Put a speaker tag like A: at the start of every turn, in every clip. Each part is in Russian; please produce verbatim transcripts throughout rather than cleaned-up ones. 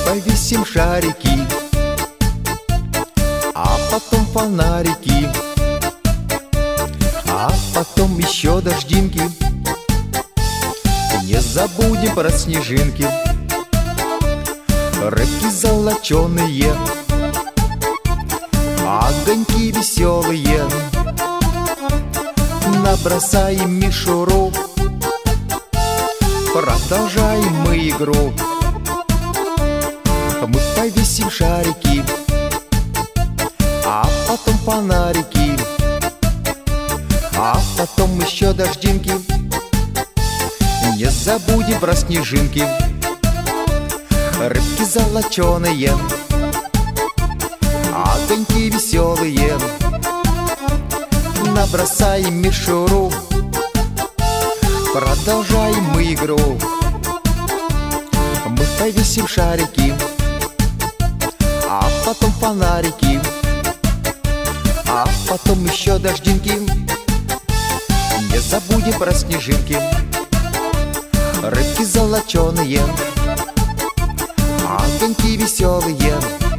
A: повесим шарики, а потом фонарики, а потом еще дождинки. Не забудем про снежинки, рыбки золоченые, огоньки веселые. Набросаем мишуру, продолжаем мы игру. Мы повесим шарики, а потом фонарики, а потом еще дождинки. Не забудем про снежинки, рыбки золоченые, огоньки веселые. Набросаем мишуру, продолжаем мы игру. Мы повесим шарики, а потом фонарики, а потом еще дождинки. Не забудем про снежинки, рыбки золоченые, огоньки веселые.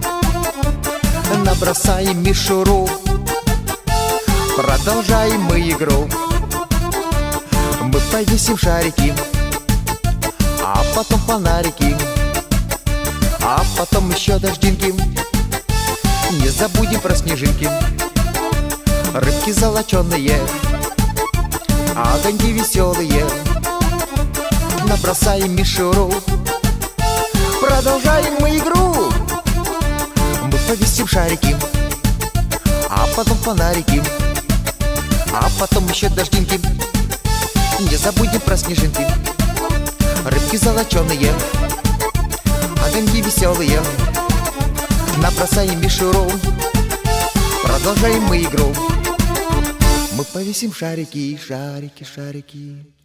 A: Набросаем мишуру, продолжаем мы игру. Мы повесим шарики, а потом фонарики, а потом еще дождинки. Не забудем про снежинки, рыбки золоченые, огоньки веселые. Набросаем мишуру, продолжаем мы игру. Мы повесим шарики, а потом фонарики, а потом еще дождинки. Не забудем про снежинки, рыбки золоченые, огоньки веселые. Набросаем мишуру, продолжаем мы игру. Мы повесим шарики, шарики, шарики.